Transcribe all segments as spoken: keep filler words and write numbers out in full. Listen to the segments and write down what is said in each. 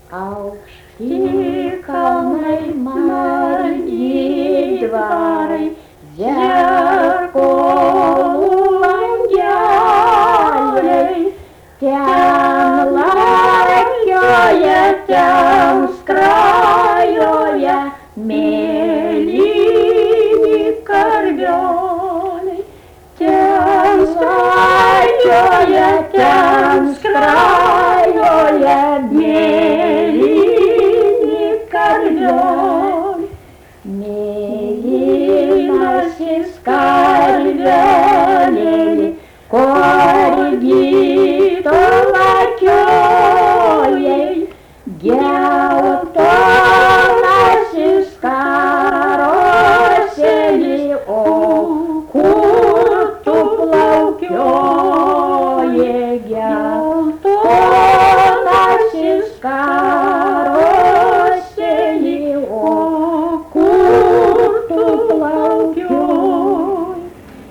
Aukšti kalnai, margi dvarai, zerkolų langeliai, ten lakioja, ten skrajoja mėlyni karvioniai, ten skrajoja, ten skrajoja mėlyni karvioniai. Mėlynasis karvelėli, korgito lakiojai, geltonasis karosėli, o kur tu plaukioji, geltonasis karosėli, o kur tu plaukioji.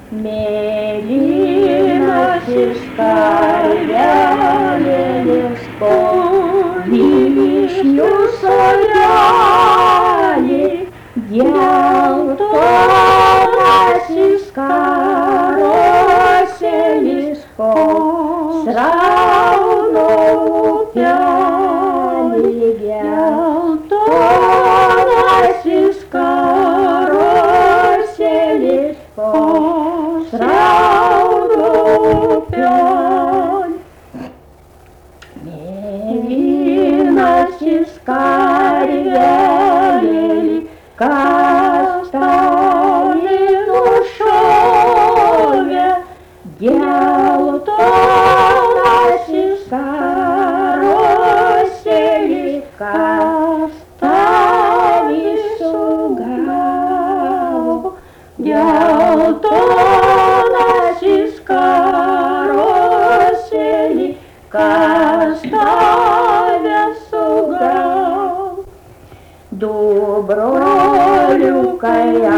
Mėlynasis karvelėlis, po vyšnių sodelį, geltonasis karosėlis, po srauno upelį, geltonasis karosėlis, po srauno upelį. Mėlynasis karvelėli, kas toli nušovė, geltonasis karosėli, kas tavį sugavo, geltonasis karosėli, kas tave sugavo. Du broliukai